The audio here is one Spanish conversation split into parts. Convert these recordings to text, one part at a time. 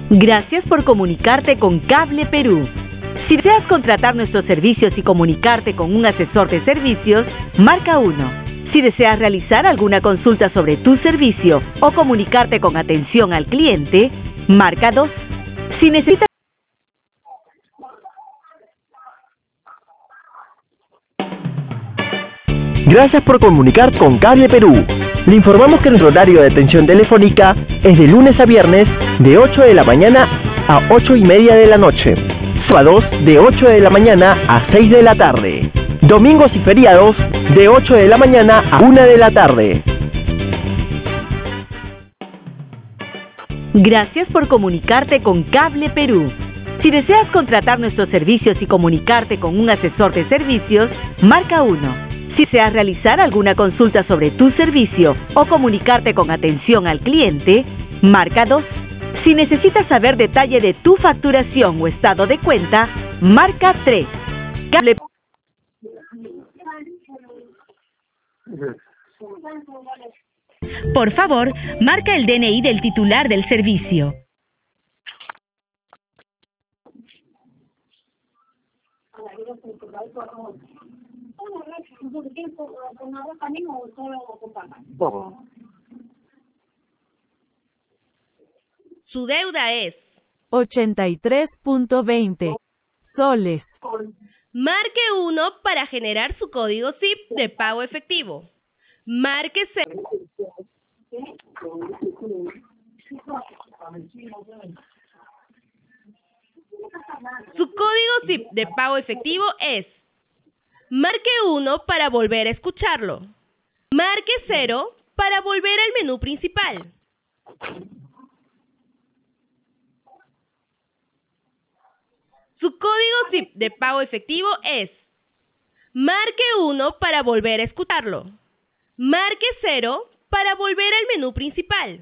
Gracias por comunicarte con Cable Perú. Si deseas contratar nuestros servicios y comunicarte con un asesor de servicios, marca 1. Si deseas realizar alguna consulta sobre tu servicio o comunicarte con atención al cliente, marca 2. Si necesitas... Gracias por comunicar con Cable Perú. Le informamos que nuestro horario de atención telefónica es de lunes a viernes de 8 de la mañana a 8:30 de la noche. Sábados de 8 de la mañana a 6 de la tarde. Domingos y feriados de 8 de la mañana a 1 de la tarde. Gracias por comunicarte con Cable Perú. Si deseas contratar nuestros servicios y comunicarte con un asesor de servicios, marca 1. Si deseas realizar alguna consulta sobre tu servicio o comunicarte con atención al cliente, marca 2. Si necesitas saber detalle de tu facturación o estado de cuenta, marca 3. Cable... Por favor, marca el DNI del titular del servicio. Su deuda es 83.20 soles. Marque 1 para generar su código SIP de pago efectivo. Marque 0. Su código SIP de pago efectivo es... Marque 1 para volver a escucharlo. Marque 0 para volver al menú principal. Su código SIP de pago efectivo es... Marque 1 para volver a escucharlo. Marque 0 para volver al menú principal.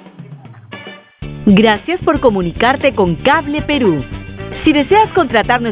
Gracias por comunicarte con Cable Perú. Si deseas contratar